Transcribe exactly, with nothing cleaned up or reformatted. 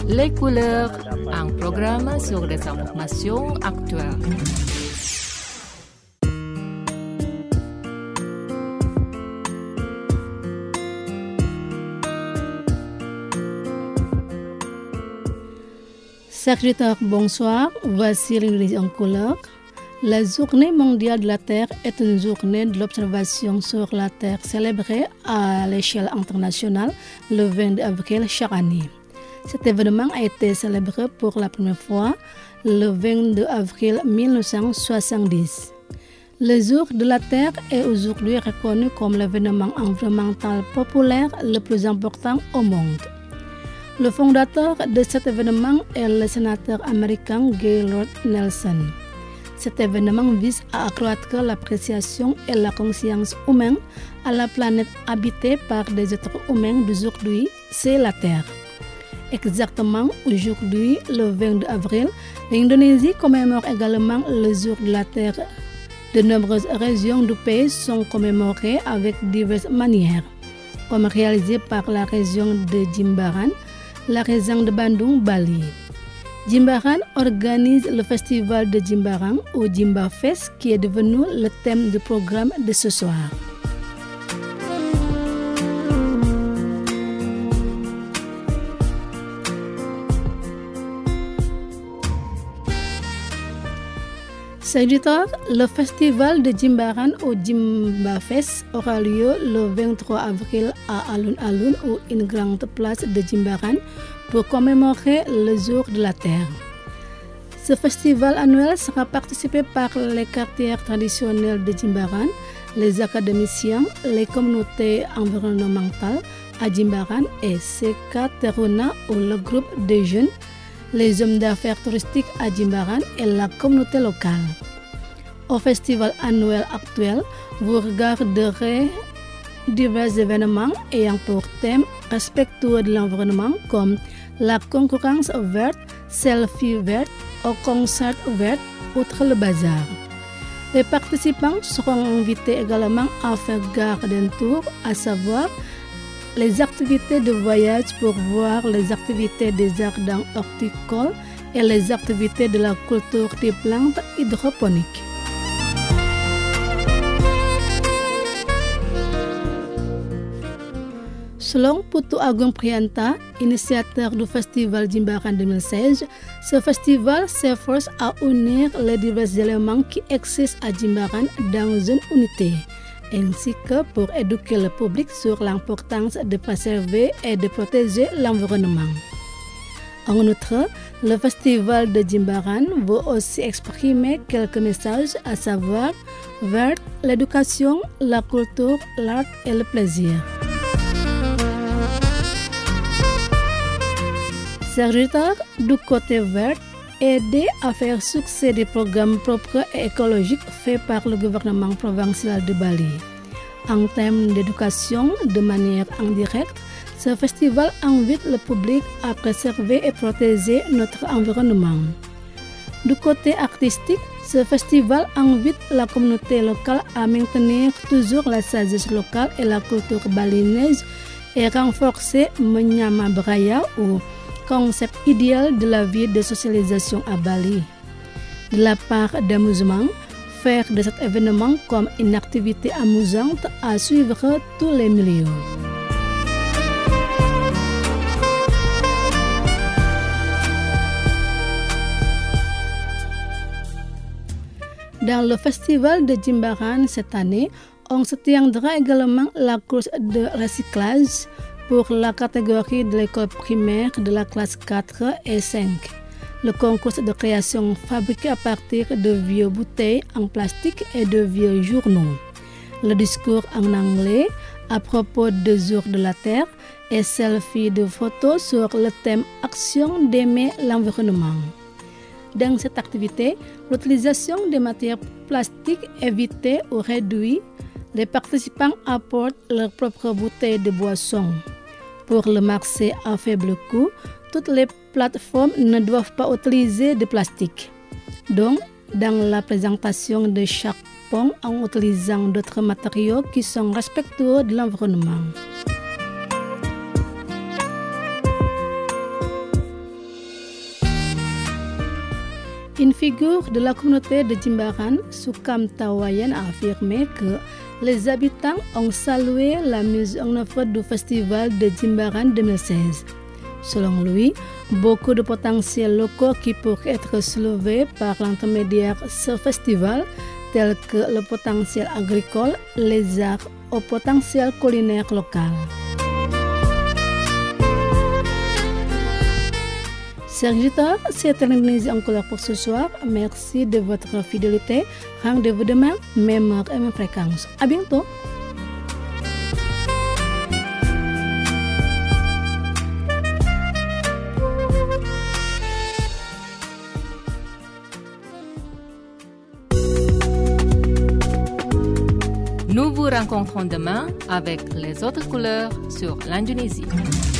Les couleurs, un programme sur les informations actuelles. Secrétaire, bonsoir. Voici l'Indonésie en couleur. La journée mondiale de la Terre est une journée de l'observation sur la Terre célébrée à l'échelle internationale le vingt avril chaque année. Cet événement a été célébré pour la première fois le vingt-deux avril mille neuf cent soixante-dix. Le jour de la Terre est aujourd'hui reconnu comme l'événement environnemental populaire le plus important au monde. Le fondateur de cet événement est le sénateur américain Gaylord Nelson. Cet événement vise à accroître l'appréciation et la conscience humaine à la planète habitée par des êtres humains d'aujourd'hui, c'est la Terre. Exactement aujourd'hui, le vingt avril, l'Indonésie commémore également le jour de la Terre. De nombreuses régions du pays sont commémorées avec diverses manières, comme réalisé par la région de Jimbaran, la région de Bandung, Bali. Jimbaran organise le festival de Jimbaran ou Jimba Fest qui est devenu le thème du programme de ce soir. Secrétaire, le festival de Jimbaran ou Jimba Fest aura lieu le vingt-trois avril à Alun-Alun ou une grande place de Jimbaran pour commémorer le jour de la Terre. Ce festival annuel sera participé par les quartiers traditionnels de Jimbaran, les académiciens, les communautés environnementales à Jimbaran et Seka Teruna ou le groupe de jeunes, les hommes d'affaires touristiques à Jimbaran et la communauté locale. Au festival annuel actuel, vous regarderez divers événements ayant pour thème respectueux de l'environnement comme la concurrence verte, selfie verte, au concert vert, outre le bazar. Les participants seront invités également à faire garde d'un tour, à savoir les activités de voyage pour voir les activités des jardins horticoles et les activités de la culture des plantes hydroponiques. Selon Putu Agung Prianta, initiateur du festival Jimbaran deux mille seize, ce festival s'efforce à unir les divers éléments qui existent à Jimbaran dans une unité, ainsi que pour éduquer le public sur l'importance de préserver et de protéger l'environnement. En outre, le festival de Jimbaran veut aussi exprimer quelques messages, à savoir vers l'éducation, la culture, l'art et le plaisir. Secrétaire, du côté vert, aider à faire succès des programmes propres et écologiques faits par le gouvernement provincial de Bali. En termes d'éducation, de manière indirecte, ce festival invite le public à préserver et protéger notre environnement. Du côté artistique, ce festival invite la communauté locale à maintenir toujours la sagesse locale et la culture balinaise et renforcer Menyama Braya ou concept idéal de la vie de socialisation à Bali. De la part d'amusement, faire de cet événement comme une activité amusante à suivre tous les milieux. Dans le festival de Jimbaran cette année, on se tiendra également la course de recyclage pour la catégorie de l'école primaire de la classe quatre et cinq. Le concours de création fabriqué à partir de vieux bouteilles en plastique et de vieux journaux. Le discours en anglais à propos du jour de la Terre et selfie de photos sur le thème Action d'aimer l'environnement. Dans cette activité, l'utilisation des matières plastiques évitée ou réduite, les participants apportent leurs propres bouteilles de boisson. Pour le marché à faible coût, toutes les plateformes ne doivent pas utiliser de plastique. Donc, dans la présentation de chaque pont en utilisant d'autres matériaux qui sont respectueux de l'environnement. Une figure de la communauté de Jimbaran, Soukam Tawayan, a affirmé que les habitants ont salué la mise en œuvre du festival de Jimbaran deux mille seize. Selon lui, beaucoup de potentiels locaux qui pourraient être soulevés par l'intermédiaire de ce festival, tels que le potentiel agricole, les arts au potentiel culinaire local. Chers auditeurs, c'est terminé encore pour ce soir. Merci de votre fidélité. Rendez-vous demain, même heure et même fréquence. À bientôt. Nous vous rencontrons demain avec les autres couleurs sur l'Indonésie.